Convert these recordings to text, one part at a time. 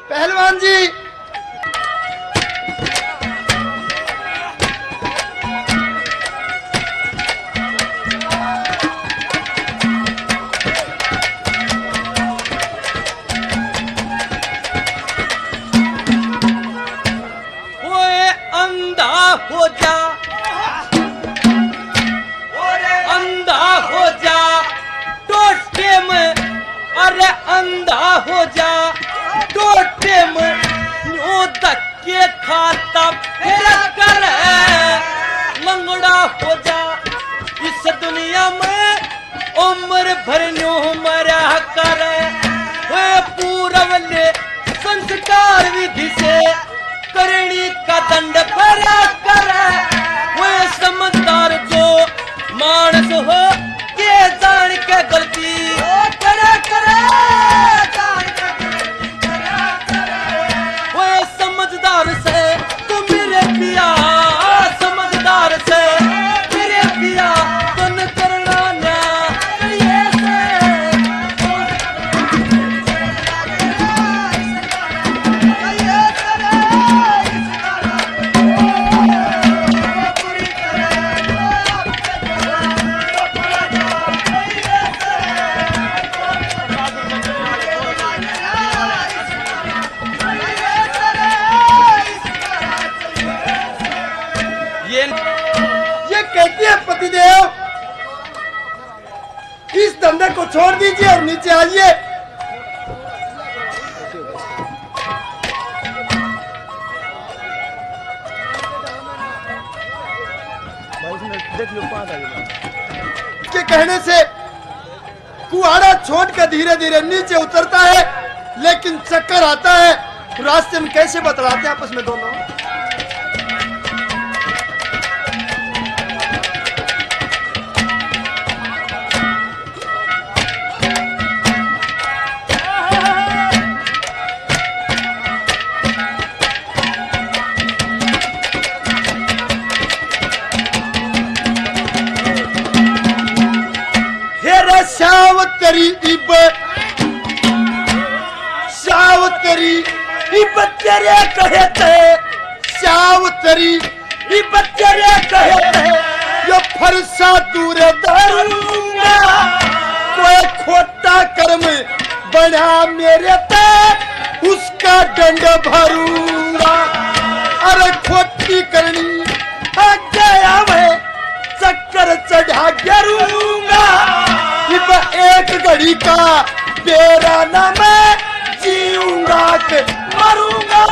पहलवान जी हो जा, अंधा हो जा टोटे में, अरे अंधा हो जा टोटे में, न्यू धक्के खाता फिर कर लंगड़ा हो जा। इस दुनिया में उम्र भर न्यू मरा कर, वे पूरब ले संस्कार विधि से करणी का दंड भरा करे। वे समझदार जो मानस हो के जान के गलती करे करे, वे समझदार से तू मेरे पिया, समझदार से मेरे पिया तुम करना ना ये से। ये कहती है पतिदेव, इस धंधे को छोड़ दीजिए और नीचे आइए। के कहने से कुआड़ा छोड़कर धीरे धीरे नीचे उतरता है, लेकिन चक्कर आता है। रास्ते में कैसे बतलाते हैं आपस में दोनों। सावतरी इब तेरे कहते, सावतरी इब तेरे कहते, यो फरसा दूर धरूंगा। कोई खोटा कर्म बना मेरे ते, उसका दंड भरूंगा। अरे खोटी करनी आ गया मैं, चक्कर चढ़ा गिरूंगा। इब एक घड़ी का तेरा ना मैं जीऊंगा के मरूंगा।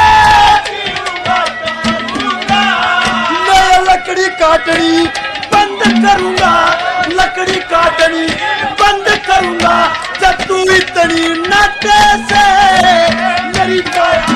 मैं लकड़ी काटनी बंद करूंगा, लकड़ी काटनी बंद करूंगा। जब तू इतनी नाटे से मेरी काया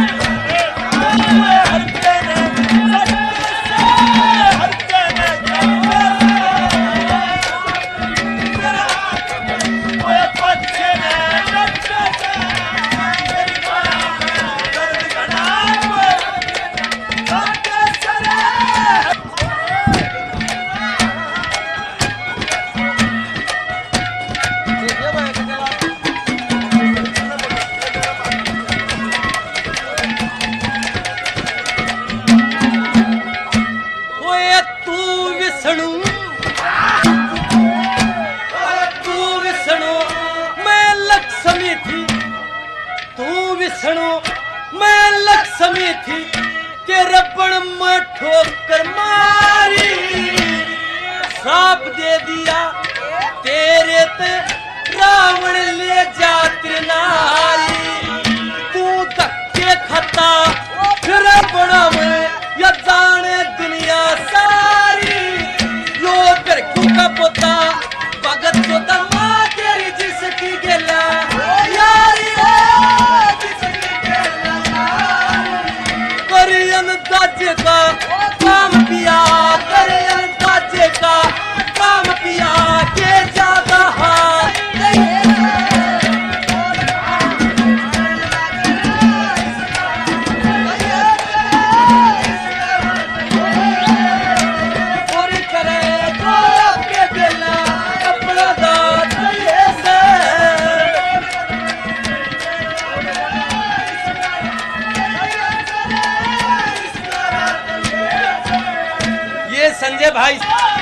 मैं लक्ष्मी थी के रबड़ में ठोकर मारी। साप दे दिया तेरे ते रावण ले जाती नारी। तू धक्के खाता फिर बड़ा में या जाने दुनिया सारी। यो फिर क्यों का पोता भगत जो दमा तेरी जिसकी गेला यारी दाजे का काम पिया, करे दाजे का काम पिया के ज्यादा हाथ नहीं। संजय भाई